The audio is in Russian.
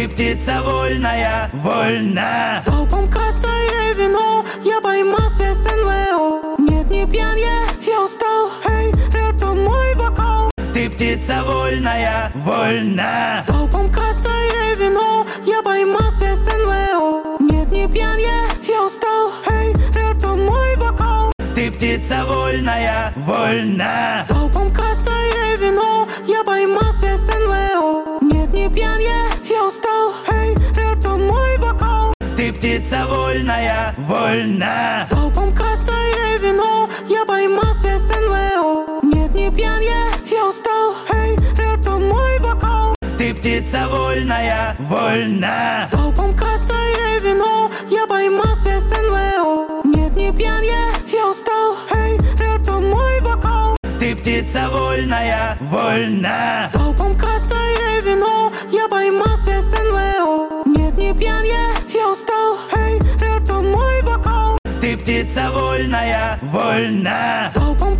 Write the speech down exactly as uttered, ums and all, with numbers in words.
Ты птица вольная, вольна. Залпом красное вино, я поймался Сен-Лео. Нет, не пьян я, я устал, эй, это мой бокал. Ты птица вольная, вольна. Залпом красное вино, я поймался Сен-Лео. Нет, не пьян я, я устал, эй, это мой бокал. Ты птица вольная, вольна. Залпом красное вино, я поймался Сен-Лео. Нет, не пьян я, я устал, эй, это мой бокал. Ты птица вольная, вольна. Залпом красное вино, я поймался Сен-Лео. Нет, не пьян я, я устал, эй, это мой бокал. Ты птица вольная, вольна. Залпом красное вино, я поймался Сен-Лео. Нет, не пьян я, я устал, эй, это мой бокал. Ты птица вольная, вольна. Залпом красное вино, я поймался Сен-Лео. Нет, не пьян я, я устал, эй, это мой бокал. Ты птица вольная, вольна. Залпом